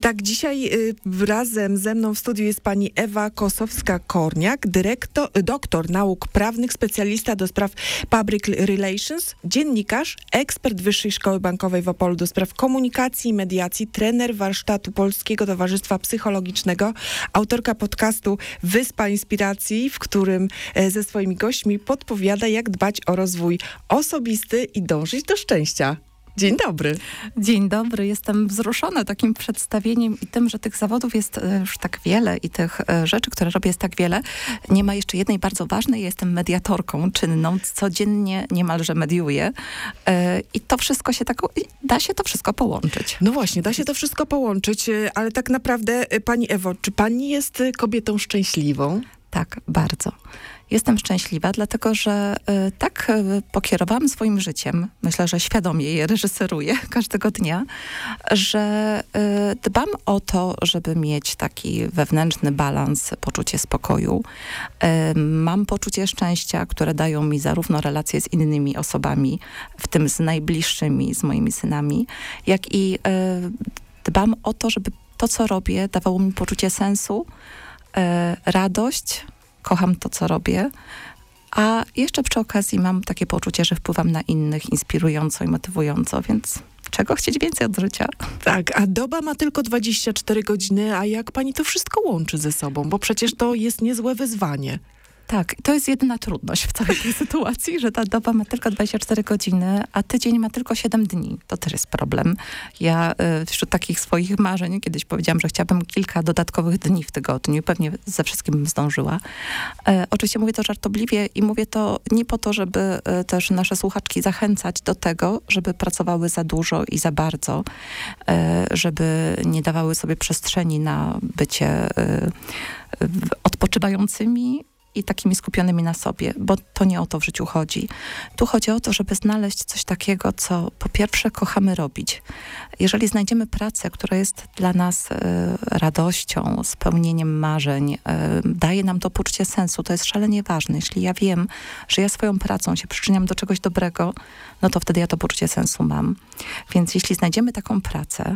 Tak, dzisiaj razem ze mną w studiu jest pani Ewa Kosowska-Korniak, doktor nauk prawnych, specjalista do spraw public relations, dziennikarz, ekspert Wyższej Szkoły Bankowej w Opolu do spraw komunikacji i mediacji, trener warsztatu Polskiego Towarzystwa Psychologicznego, autorka podcastu Wyspa Inspiracji, w którym ze swoimi gośćmi podpowiada, jak dbać o rozwój osobisty i dążyć do szczęścia. Dzień dobry. Dzień dobry. Jestem wzruszona takim przedstawieniem i tym, że tych zawodów jest już tak wiele i tych rzeczy, które robię, jest tak wiele. Nie ma jeszcze jednej bardzo ważnej. Ja jestem mediatorką czynną. Codziennie niemalże mediuję. I to wszystko da się to wszystko połączyć. No właśnie, da się to wszystko połączyć, ale tak naprawdę, pani Ewo, czy pani jest kobietą szczęśliwą? Tak, bardzo. Jestem szczęśliwa, dlatego że tak pokierowałam swoim życiem, myślę, że świadomie je reżyseruję każdego dnia, że dbam o to, żeby mieć taki wewnętrzny balans, poczucie spokoju. Mam poczucie szczęścia, które dają mi zarówno relacje z innymi osobami, w tym z najbliższymi, z moimi synami, jak i dbam o to, żeby to, co robię, dawało mi poczucie sensu, radość. Kocham to, co robię, a jeszcze przy okazji mam takie poczucie, że wpływam na innych inspirująco i motywująco, więc czego chcieć więcej od życia? Tak, a doba ma tylko 24 godziny, a jak pani to wszystko łączy ze sobą? Bo przecież to jest niezłe wyzwanie. Tak, to jest jedyna trudność w całej tej sytuacji, że ta doba ma tylko 24 godziny, a tydzień ma tylko 7 dni. To też jest problem. Ja wśród takich swoich marzeń kiedyś powiedziałam, że chciałabym kilka dodatkowych dni w tygodniu. Pewnie ze wszystkim bym zdążyła. Oczywiście mówię to żartobliwie i mówię to nie po to, żeby też nasze słuchaczki zachęcać do tego, żeby pracowały za dużo i za bardzo, żeby nie dawały sobie przestrzeni na bycie odpoczywającymi i takimi skupionymi na sobie, bo to nie o to w życiu chodzi. Tu chodzi o to, żeby znaleźć coś takiego, co po pierwsze kochamy robić. Jeżeli znajdziemy pracę, która jest dla nas radością, spełnieniem marzeń, daje nam to poczucie sensu, to jest szalenie ważne. Jeśli ja wiem, że ja swoją pracą się przyczyniam do czegoś dobrego, no to wtedy ja to poczucie sensu mam. Więc jeśli znajdziemy taką pracę,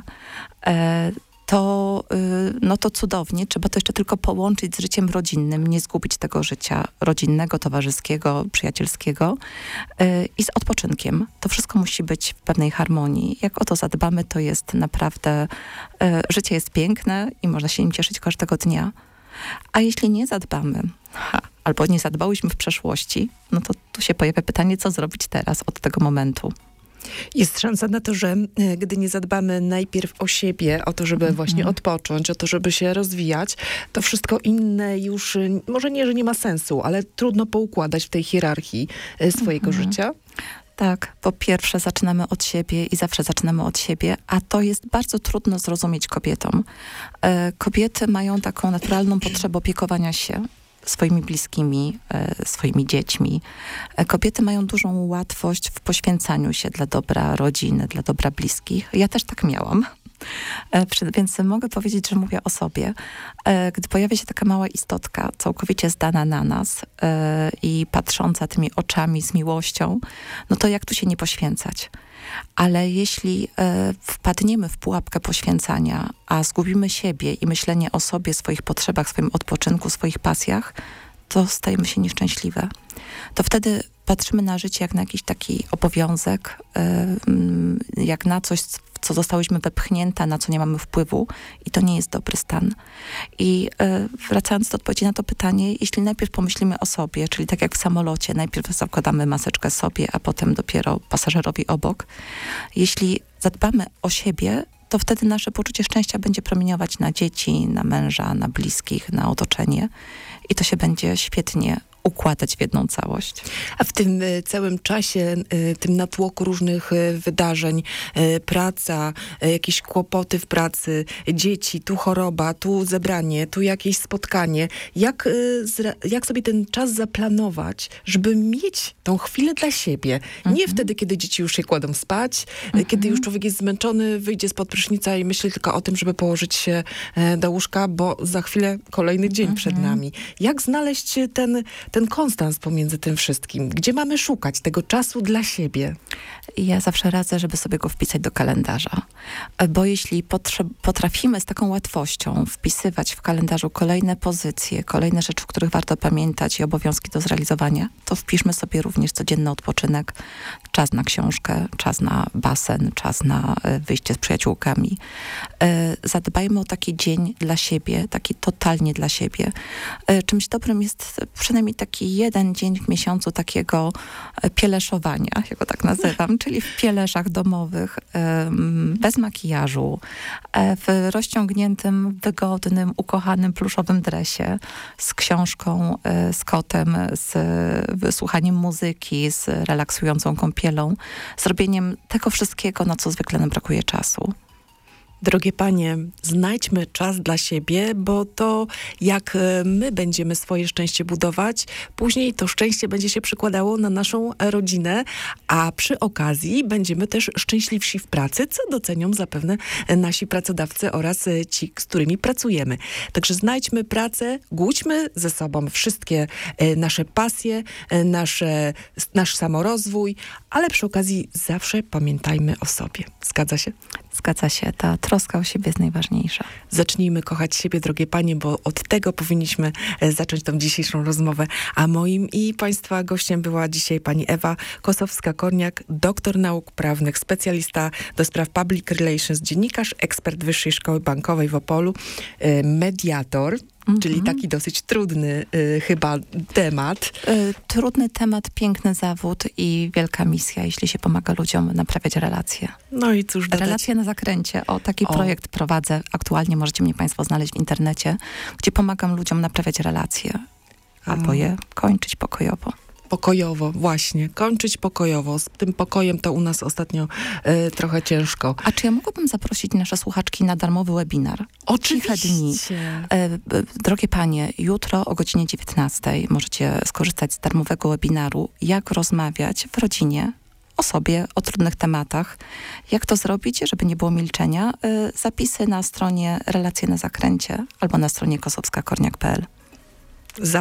to cudownie. Trzeba to jeszcze tylko połączyć z życiem rodzinnym, nie zgubić tego życia rodzinnego, towarzyskiego, przyjacielskiego i z odpoczynkiem. To wszystko musi być w pewnej harmonii. Jak o to zadbamy, to jest naprawdę, życie jest piękne i można się nim cieszyć każdego dnia. A jeśli nie zadbamy, albo nie zadbałyśmy w przeszłości, no to tu się pojawia pytanie, co zrobić teraz od tego momentu. Jest szansa na to, że gdy nie zadbamy najpierw o siebie, o to, żeby właśnie odpocząć, o to, żeby się rozwijać, to wszystko inne już, może nie, że nie ma sensu, ale trudno poukładać w tej hierarchii swojego życia. Tak, po pierwsze zaczynamy od siebie i zawsze zaczynamy od siebie, a to jest bardzo trudno zrozumieć kobietom. Kobiety mają taką naturalną potrzebę opiekowania się swoimi bliskimi, swoimi dziećmi. Kobiety mają dużą łatwość w poświęcaniu się dla dobra rodziny, dla dobra bliskich. Ja też tak miałam. Więc mogę powiedzieć, że mówię o sobie. Gdy pojawia się taka mała istotka, całkowicie zdana na nas i patrząca tymi oczami z miłością, no to jak tu się nie poświęcać? Ale jeśli wpadniemy w pułapkę poświęcania, a zgubimy siebie i myślenie o sobie, swoich potrzebach, swoim odpoczynku, swoich pasjach, to stajemy się nieszczęśliwe. To wtedy patrzymy na życie jak na jakiś taki obowiązek, jak na coś, w co zostałyśmy wepchnięte, na co nie mamy wpływu i to nie jest dobry stan. I wracając do odpowiedzi na to pytanie, jeśli najpierw pomyślimy o sobie, czyli tak jak w samolocie, najpierw zakładamy maseczkę sobie, a potem dopiero pasażerowi obok. Jeśli zadbamy o siebie, to wtedy nasze poczucie szczęścia będzie promieniować na dzieci, na męża, na bliskich, na otoczenie i to się będzie świetnie układać w jedną całość. A w tym całym czasie, tym natłoku różnych wydarzeń, praca, jakieś kłopoty w pracy, dzieci, tu choroba, tu zebranie, tu jakieś spotkanie. Jak sobie ten czas zaplanować, żeby mieć tą chwilę dla siebie? Nie wtedy, kiedy dzieci już się kładą spać, kiedy już człowiek jest zmęczony, wyjdzie spod prysznica i myśli tylko o tym, żeby położyć się do łóżka, bo za chwilę kolejny dzień przed nami. Jak znaleźć ten konstans pomiędzy tym wszystkim? Gdzie mamy szukać tego czasu dla siebie? Ja zawsze radzę, żeby sobie go wpisać do kalendarza. Bo jeśli potrafimy z taką łatwością wpisywać w kalendarzu kolejne pozycje, kolejne rzeczy, o których warto pamiętać i obowiązki do zrealizowania, to wpiszmy sobie również codzienny odpoczynek, czas na książkę, czas na basen, czas na wyjście z przyjaciółkami. Zadbajmy o taki dzień dla siebie, taki totalnie dla siebie. Czymś dobrym jest przynajmniej taki jeden dzień w miesiącu takiego pieleszowania, ja go tak nazywam, czyli w pieleszach domowych, bez makijażu, w rozciągniętym, wygodnym, ukochanym, pluszowym dresie, z książką, z kotem, z wysłuchaniem muzyki, z relaksującą kąpielą, zrobieniem tego wszystkiego, na co zwykle nam brakuje czasu. Drogie panie, znajdźmy czas dla siebie, bo to jak my będziemy swoje szczęście budować, później to szczęście będzie się przekładało na naszą rodzinę, a przy okazji będziemy też szczęśliwsi w pracy, co docenią zapewne nasi pracodawcy oraz ci, z którymi pracujemy. Także znajdźmy pracę, głódźmy ze sobą wszystkie nasze pasje, nasz samorozwój, ale przy okazji zawsze pamiętajmy o sobie. Zgadza się? Zgadza się. Ta troska o siebie jest najważniejsza. Zacznijmy kochać siebie, drogie panie, bo od tego powinniśmy zacząć tą dzisiejszą rozmowę. A moim i państwa gościem była dzisiaj pani Ewa Kosowska-Korniak, doktor nauk prawnych, specjalista do spraw public relations, dziennikarz, ekspert Wyższej Szkoły Bankowej w Opolu, mediator. Czyli taki dosyć trudny chyba temat. Trudny temat, piękny zawód i wielka misja, jeśli się pomaga ludziom naprawiać relacje. No i cóż dodać? Relacje na zakręcie. Taki projekt prowadzę. Aktualnie możecie mnie państwo znaleźć w internecie, gdzie pomagam ludziom naprawiać relacje. Albo je kończyć pokojowo. Pokojowo, właśnie. Kończyć pokojowo. Z tym pokojem to u nas ostatnio trochę ciężko. A czy ja mogłabym zaprosić nasze słuchaczki na darmowy webinar? Oczywiście. Ciche dni. Drogie panie, jutro o godzinie 19 możecie skorzystać z darmowego webinaru, jak rozmawiać w rodzinie o sobie, o trudnych tematach. Jak to zrobić, żeby nie było milczenia? Zapisy na stronie Relacje na Zakręcie albo na stronie kosowskakorniak.pl.